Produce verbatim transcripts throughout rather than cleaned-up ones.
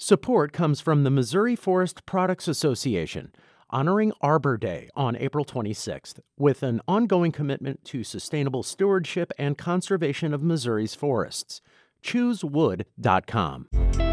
Support comes from the Missouri Forest Products Association, honoring Arbor Day on April twenty-sixth, with an ongoing commitment to sustainable stewardship and conservation of Missouri's forests. choose wood dot com.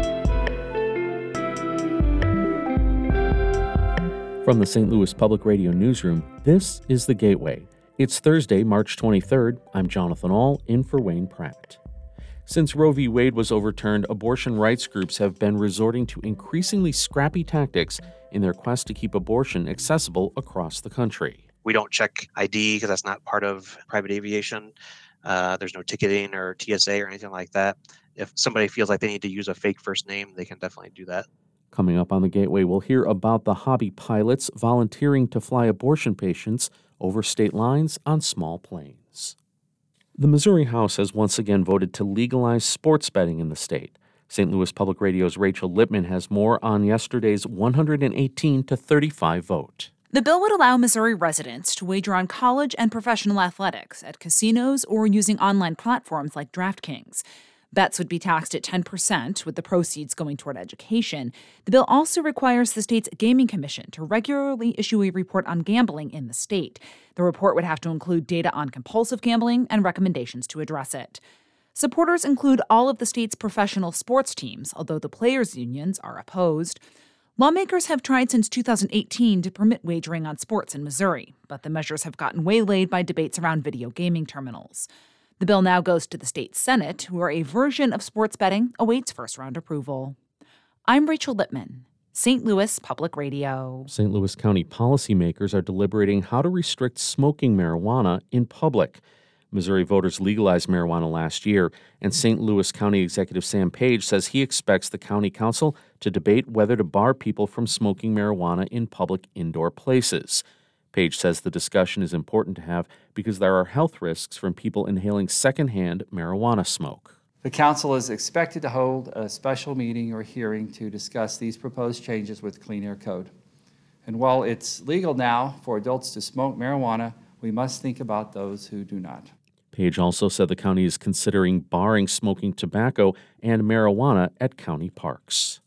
From the Saint Louis Public Radio Newsroom, this is The Gateway. It's Thursday, March twenty-third. I'm Jonathan Ahl, in for Wayne Pratt. Since Roe v. Wade was overturned, abortion rights groups have been resorting to increasingly scrappy tactics in their quest to keep abortion accessible across the country. We don't check I D because that's not part of private aviation. Uh, there's no ticketing or T S A or anything like that. If somebody feels like they need to use a fake first name, they can definitely do that. Coming up on The Gateway, we'll hear about the hobby pilots volunteering to fly abortion patients over state lines on small planes. The Missouri House has once again voted to legalize sports betting in the state. Saint Louis Public Radio's Rachel Lippman has more on yesterday's one hundred eighteen to thirty-five vote. The bill would allow Missouri residents to wager on college and professional athletics at casinos or using online platforms like DraftKings. Bets would be taxed at ten percent, with the proceeds going toward education. The bill also requires the state's Gaming Commission to regularly issue a report on gambling in the state. The report would have to include data on compulsive gambling and recommendations to address it. Supporters include all of the state's professional sports teams, although the players' unions are opposed. Lawmakers have tried since two thousand eighteen to permit wagering on sports in Missouri, but the measures have gotten waylaid by debates around video gaming terminals. The bill now goes to the state Senate, where a version of sports betting awaits first-round approval. I'm Rachel Lippman, Saint Louis Public Radio. Saint Louis County policymakers are deliberating how to restrict smoking marijuana in public. Missouri voters legalized marijuana last year, and Saint Louis County Executive Sam Page says he expects the county council to debate whether to bar people from smoking marijuana in public indoor places. Page says the discussion is important to have because there are health risks from people inhaling secondhand marijuana smoke. The council is expected to hold a special meeting or hearing to discuss these proposed changes with Clean Air Code. And while it's legal now for adults to smoke marijuana, we must think about those who do not. Page also said the county is considering barring smoking tobacco and marijuana at county parks.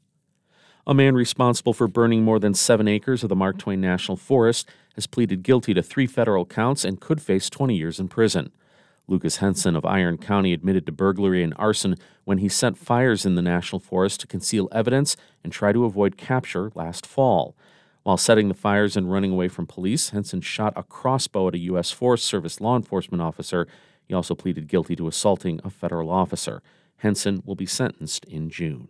A man responsible for burning more than seven acres of the Mark Twain National Forest has pleaded guilty to three federal counts and could face twenty years in prison. Lucas Henson of Iron County admitted to burglary and arson when he set fires in the National Forest to conceal evidence and try to avoid capture last fall. While setting the fires and running away from police, Henson shot a crossbow at a U S Forest Service law enforcement officer. He also pleaded guilty to assaulting a federal officer. Henson will be sentenced in June.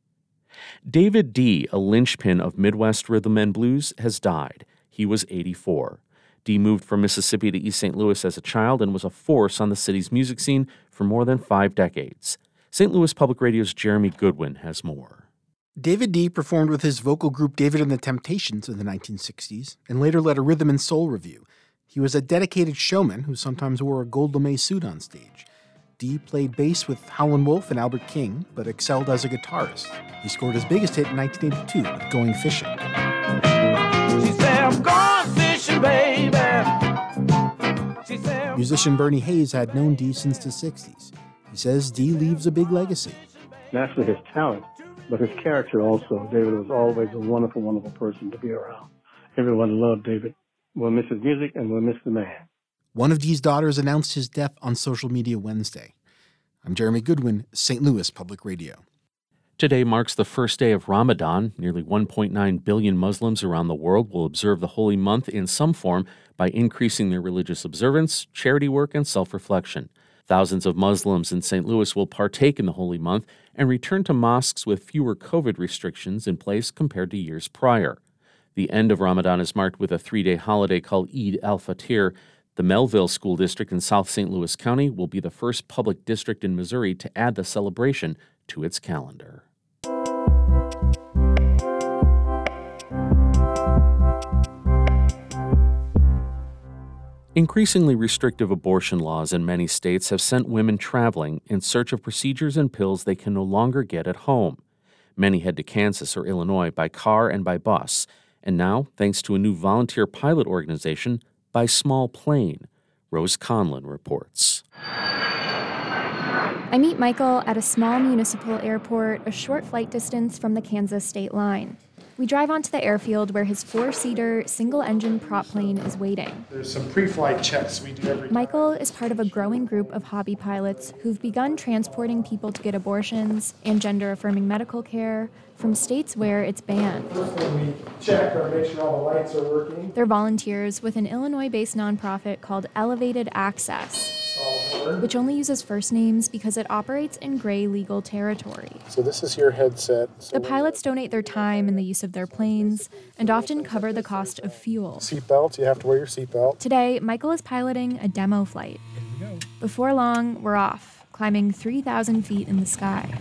David Dee, a linchpin of Midwest rhythm and blues, has died. He was eighty-four. Dee moved from Mississippi to East Saint Louis as a child and was a force on the city's music scene for more than five decades. Saint Louis Public Radio's Jeremy Goodwin has more. David Dee performed with his vocal group David and the Temptations in the nineteen sixties and later led a rhythm and soul revue. He was a dedicated showman who sometimes wore a gold lame suit on stage. Dee played bass with Howlin' Wolf and Albert King, but excelled as a guitarist. He scored his biggest hit in nineteen eighty-two with Going Fishing. She said, I'm going fishing, baby. She said, Musician Bernie Hayes had known Dee since the sixties. He says Dee leaves a big legacy. Naturally his talent, but his character also. David was always a wonderful, wonderful person to be around. Everyone loved David. We'll miss his music and we'll miss the man. One of Dee's daughters announced his death on social media Wednesday. I'm Jeremy Goodwin, Saint Louis Public Radio. Today marks the first day of Ramadan. Nearly one point nine billion Muslims around the world will observe the holy month in some form by increasing their religious observance, charity work, and self-reflection. Thousands of Muslims in Saint Louis will partake in the holy month and return to mosques with fewer COVID restrictions in place compared to years prior. The end of Ramadan is marked with a three-day holiday called Eid al-Fitr. The Melville School District in South Saint Louis County will be the first public district in Missouri to add the celebration to its calendar. Increasingly restrictive abortion laws in many states have sent women traveling in search of procedures and pills they can no longer get at home. Many head to Kansas or Illinois by car and by bus, and now, thanks to a new volunteer pilot organization, by small plane. Rose Conlon reports. I meet Michael at a small municipal airport a short flight distance from the Kansas state line. We drive onto the airfield where his four-seater, single-engine prop plane is waiting. There's some pre-flight checks we do every time. Michael is part of a growing group of hobby pilots who've begun transporting people to get abortions and gender-affirming medical care from states where it's banned. First thing we check or make sure all the lights are working. They're volunteers with an Illinois-based nonprofit called Elevated Access, which only uses first names because it operates in gray legal territory. So this is your headset. So the pilots donate their time and the use of their planes and often cover the cost of fuel. Seatbelts, you have to wear your seatbelt. Today, Michael is piloting a demo flight. Before long, we're off, climbing three thousand feet in the sky.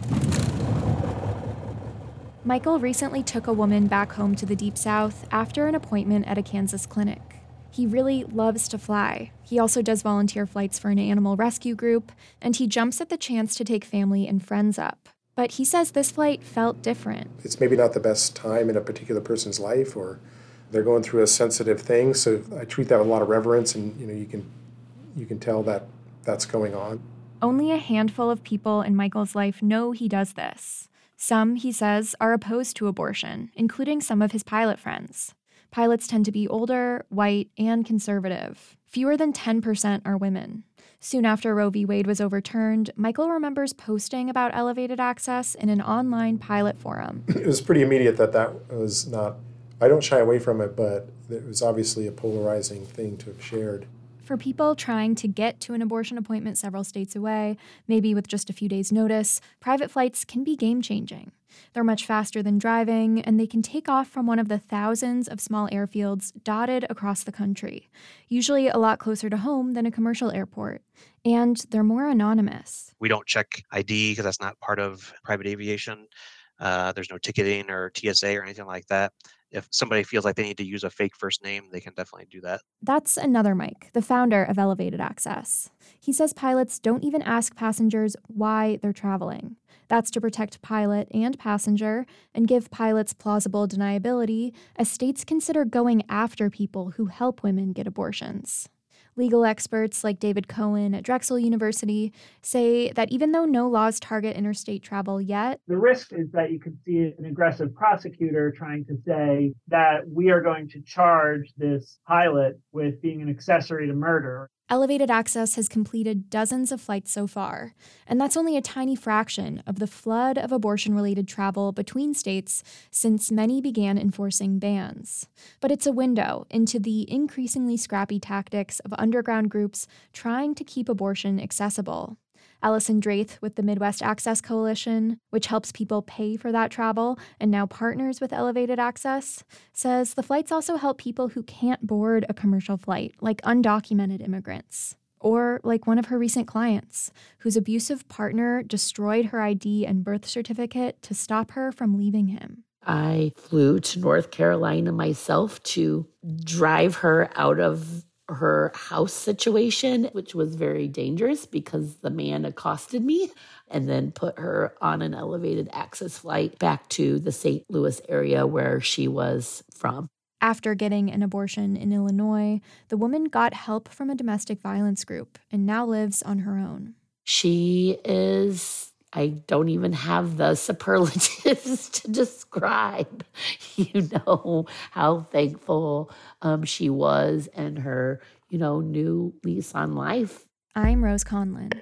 Michael recently took a woman back home to the Deep South after an appointment at a Kansas clinic. He really loves to fly. He also does volunteer flights for an animal rescue group, and he jumps at the chance to take family and friends up. But he says this flight felt different. It's maybe not the best time in a particular person's life, or they're going through a sensitive thing, so I treat that with a lot of reverence, and you know, you can you can tell that that's going on. Only a handful of people in Michael's life know he does this. Some, he says, are opposed to abortion, including some of his pilot friends. Pilots tend to be older, white, and conservative. Fewer than ten percent are women. Soon after Roe v. Wade was overturned, Michael remembers posting about Elevated Access in an online pilot forum. It was pretty immediate that that was not, I don't shy away from it, but it was obviously a polarizing thing to have shared. For people trying to get to an abortion appointment several states away, maybe with just a few days' notice, private flights can be game-changing. They're much faster than driving, and they can take off from one of the thousands of small airfields dotted across the country, usually a lot closer to home than a commercial airport. And they're more anonymous. We don't check I D because that's not part of private aviation. Uh, there's no ticketing or T S A or anything like that. If somebody feels like they need to use a fake first name, they can definitely do that. That's another Mike, the founder of Elevated Access. He says pilots don't even ask passengers why they're traveling. That's to protect pilot and passenger and give pilots plausible deniability as states consider going after people who help women get abortions. Legal experts like David Cohen at Drexel University say that even though no laws target interstate travel yet, the risk is that you could see an aggressive prosecutor trying to say that we are going to charge this pilot with being an accessory to murder. Elevated Access has completed dozens of flights so far, and that's only a tiny fraction of the flood of abortion-related travel between states since many began enforcing bans. But it's a window into the increasingly scrappy tactics of underground groups trying to keep abortion accessible. Allison Draith with the Midwest Access Coalition, which helps people pay for that travel and now partners with Elevated Access, says the flights also help people who can't board a commercial flight, like undocumented immigrants. Or like one of her recent clients, whose abusive partner destroyed her I D and birth certificate to stop her from leaving him. I flew to North Carolina myself to drive her out of her house situation, which was very dangerous because the man accosted me, and then put her on an Elevated Access flight back to the Saint Louis area where she was from. After getting an abortion in Illinois, the woman got help from a domestic violence group and now lives on her own. She is, I don't even have the superlatives to describe, you know, how thankful um, she was and her, you know, new lease on life. I'm Rose Conlin.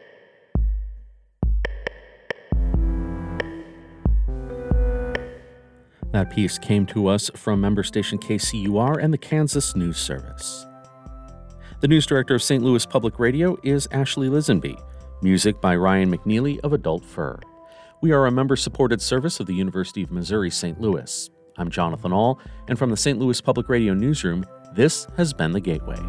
That piece came to us from member station K C U R and the Kansas News Service. The news director of Saint Louis Public Radio is Ashley Lisenby. Music by Ryan McNeely of Adult Fur. We are a member-supported service of the University of Missouri Saint Louis. I'm Jonathan Ahl, and from the Saint Louis Public Radio newsroom, this has been The Gateway.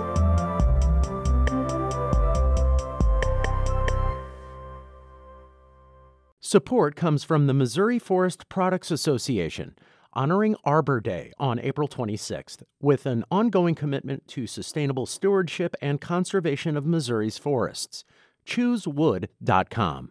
Support comes from the Missouri Forest Products Association, honoring Arbor Day on April twenty-sixth, with an ongoing commitment to sustainable stewardship and conservation of Missouri's forests. choose wood dot com.